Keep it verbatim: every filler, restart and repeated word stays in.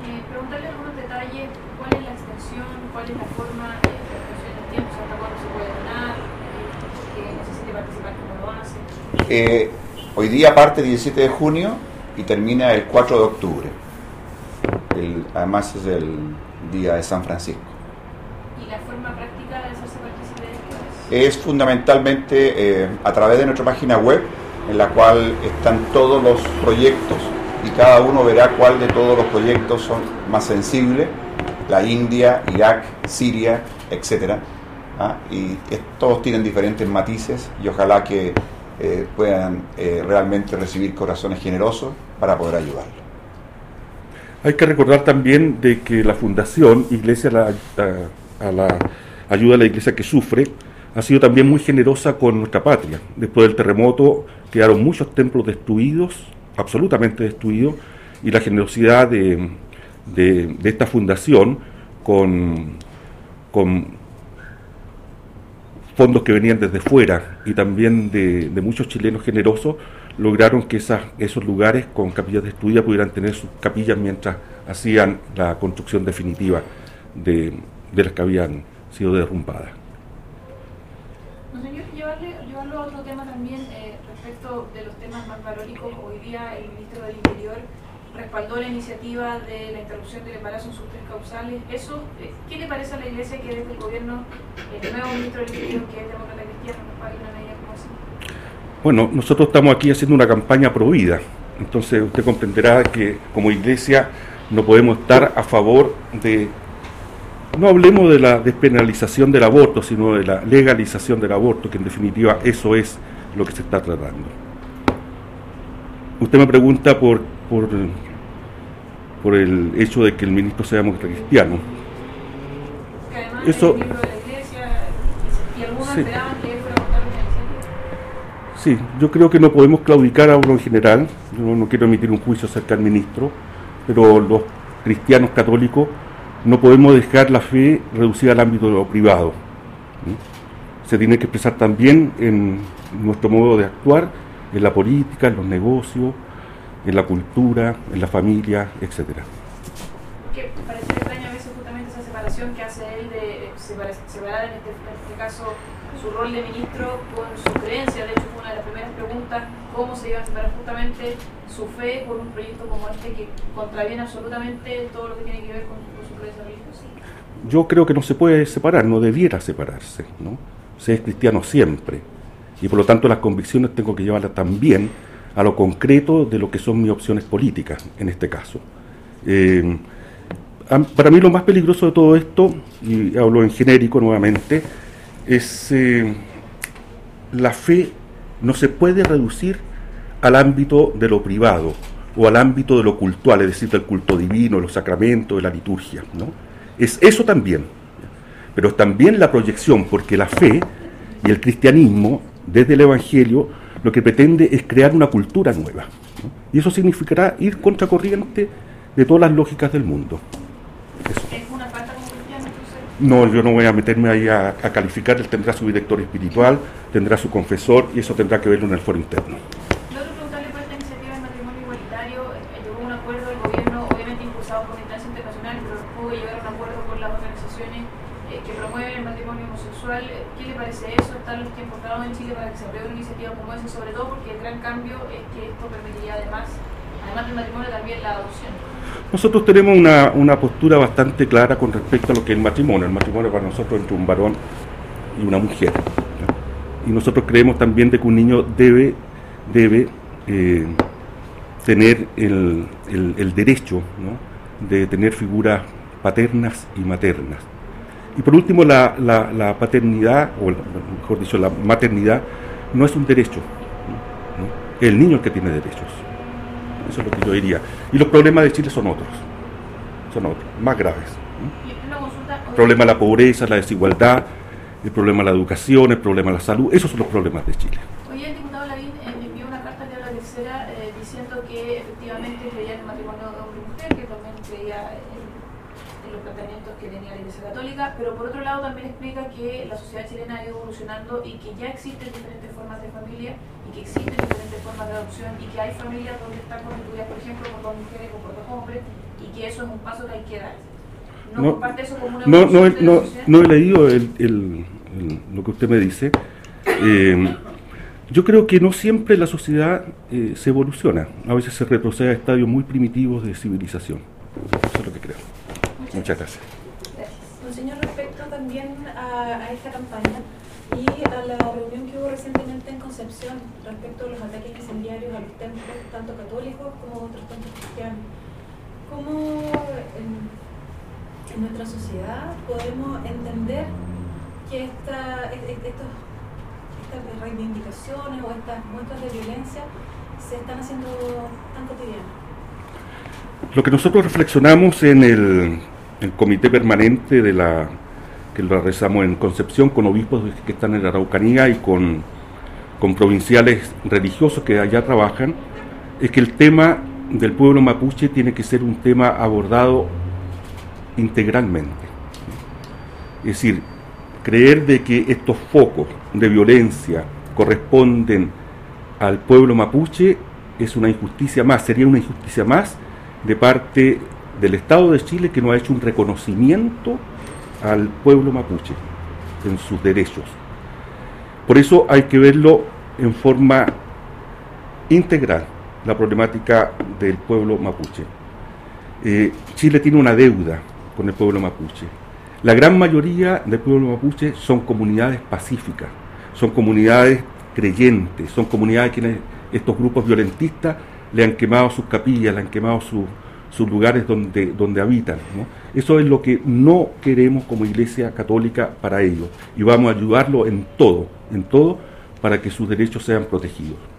Eh, preguntarle algunos detalles, cuál es la extensión, cuál es la forma eh, de extensión del tiempo, hasta cuándo se puede donar, eh, que necesite participar, cómo lo hace. Eh, hoy día parte el diecisiete de junio y termina el cuatro de octubre. El, además es el día de San Francisco. ¿Y la forma práctica de hacerse partícipe de esto es? Es fundamentalmente eh, a través de nuestra página web, en la cual están todos los proyectos y cada uno verá cuál de todos los proyectos son más sensibles, la India, Irak, Siria, etcétera. ¿Ah? Y es, todos tienen diferentes matices y ojalá que eh, puedan eh, realmente recibir corazones generosos para poder ayudarlo. Hay que recordar también de que la Fundación Iglesia la, a, a la Ayuda a la Iglesia que Sufre ha sido también muy generosa con nuestra patria. Después del terremoto quedaron muchos templos destruidos, absolutamente destruidos, y la generosidad de, de, de esta fundación con, con fondos que venían desde fuera y también de, de muchos chilenos generosos, lograron que esas, esos lugares con capillas destruidas pudieran tener sus capillas mientras hacían la construcción definitiva de, de las que habían sido derrumbadas. Monseñor, llevarle, llevarlo a otro tema también eh, respecto de los temas más valóricos. Hoy día el ministro del Interior respaldó la iniciativa de la interrupción del embarazo en sus tres causales. Eso, eh, ¿qué le parece a la Iglesia que desde el gobierno, el nuevo ministro del Interior, que es demócrata cristiano, respalde una medida como esa? Bueno, nosotros estamos aquí haciendo una campaña pro vida, entonces usted comprenderá que como Iglesia no podemos estar a favor de, no hablemos de la despenalización del aborto, sino de la legalización del aborto, que en definitiva eso es lo que se está tratando. Usted me pregunta por, por, por el hecho de que el ministro sea demócrata cristiano. Que además eso, es miembro de la Iglesia y algunos sí. esperaban que él fuera a votar una iniciativa. Sí, yo creo que no podemos claudicar a uno en general, yo no quiero emitir un juicio acerca del ministro, pero los cristianos católicos no podemos dejar la fe reducida al ámbito de lo privado. ¿Sí? Se tiene que expresar también en nuestro modo de actuar, en la política, en los negocios, en la cultura, en la familia, etcétera. Que parece extraña a veces justamente esa separación que hace él de separar, separar en, este, en este caso su rol de ministro con su creencia. De hecho fue una de las primeras preguntas, cómo se iba a separar justamente su fe por un proyecto como este que contraviene absolutamente todo lo que tiene que ver con, con su creencia religiosa. Yo creo que no se puede separar, no debiera separarse, ¿no? Se es cristiano siempre y por lo tanto las convicciones tengo que llevarlas también a lo concreto de lo que son mis opciones políticas en este caso. Eh, para mí lo más peligroso de todo esto, y hablo en genérico nuevamente, es eh, la fe no se puede reducir al ámbito de lo privado o al ámbito de lo cultural, es decir, del culto divino, los sacramentos, de la liturgia, ¿no? Es eso también, pero es también la proyección, porque la fe y el cristianismo, desde el Evangelio, lo que pretende es crear una cultura nueva, ¿no? Y eso significará ir contracorriente de todas las lógicas del mundo. Eso. ¿Es una falta como cristiano entonces? No, yo no voy a meterme ahí a, a calificar, él tendrá su director espiritual, tendrá su confesor y eso tendrá que verlo en el foro interno. Yo quiero preguntarle por esta iniciativa de matrimonio igualitario. Eh, llegó a un acuerdo del gobierno, obviamente impulsado por una instancia internacional, pero pudo llegar a un acuerdo con las organizaciones eh, que promueven el matrimonio homosexual. ¿Qué le parece eso? ¿Están los tiempos dados en Chile para que se apruebe una iniciativa como esa? Sobre todo porque el gran cambio es que esto permitiría además, además del matrimonio, también la adopción. Nosotros tenemos una, una postura bastante clara con respecto a lo que es el matrimonio. El matrimonio para nosotros entre un varón y una mujer, ¿no? Y nosotros creemos también de que un niño debe, debe eh, tener el, el, el derecho, ¿no?, de tener figuras paternas y maternas. Y por último, la, la, la paternidad, o mejor dicho, la maternidad, no es un derecho, ¿no? Es el niño el que tiene derechos. Eso es lo que yo diría. Y los problemas de Chile son otros, son otros, más graves, ¿no? El problema de la pobreza, la desigualdad, el problema de la educación, el problema de la salud, esos son los problemas de Chile. Hoy el diputado Lavín eh, envió una carta a la tercera eh, diciendo que efectivamente creía en el matrimonio de hombre y mujer, que también creía en, en los planteamientos que tenía la Iglesia Católica, pero por otro lado también explica que la sociedad chilena ha ido evolucionando y que ya existen diferentes formas de familia y que existen diferentes formas de adopción y que hay familias donde están constituidas, por ejemplo, por dos mujeres o por dos hombres, y que eso es un paso que hay que dar. ¿No, no comparte eso como una no, no, evolución de la no, sociedad? no he leído el, el, el, lo que usted me dice. Eh, yo creo que no siempre la sociedad eh, se evoluciona. A veces se retrocede a estadios muy primitivos de civilización. Eso es lo que creo. Muchas, Muchas gracias. gracias. Monseñor, respecto también a, a esta campaña y a la reunión que hubo recientemente en Concepción respecto a los ataques incendiarios a los templos, tanto católicos como otros templos cristianos, ¿cómo en, en nuestra sociedad podemos entender que esta, estos, estas reivindicaciones o estas muestras de violencia se están haciendo tan cotidianas? Lo que nosotros reflexionamos en el, el comité permanente de la que lo realizamos en Concepción con obispos que están en la Araucanía y con, con provinciales religiosos que allá trabajan, es que el tema del pueblo mapuche tiene que ser un tema abordado integralmente. Es decir, creer de que estos focos de violencia corresponden al pueblo mapuche es una injusticia más, sería una injusticia más de parte del Estado de Chile, que no ha hecho un reconocimiento al pueblo mapuche en sus derechos. Por eso hay que verlo en forma integral, la problemática del pueblo mapuche. Eh, Chile tiene una deuda con el pueblo mapuche. La gran mayoría del pueblo mapuche son comunidades pacíficas, son comunidades creyentes, son comunidades que estos grupos violentistas le han quemado sus capillas, le han quemado sus sus lugares donde, donde habitan, ¿no? Eso es lo que no queremos como Iglesia Católica para ellos, y vamos a ayudarlo en todo, en todo, para que sus derechos sean protegidos.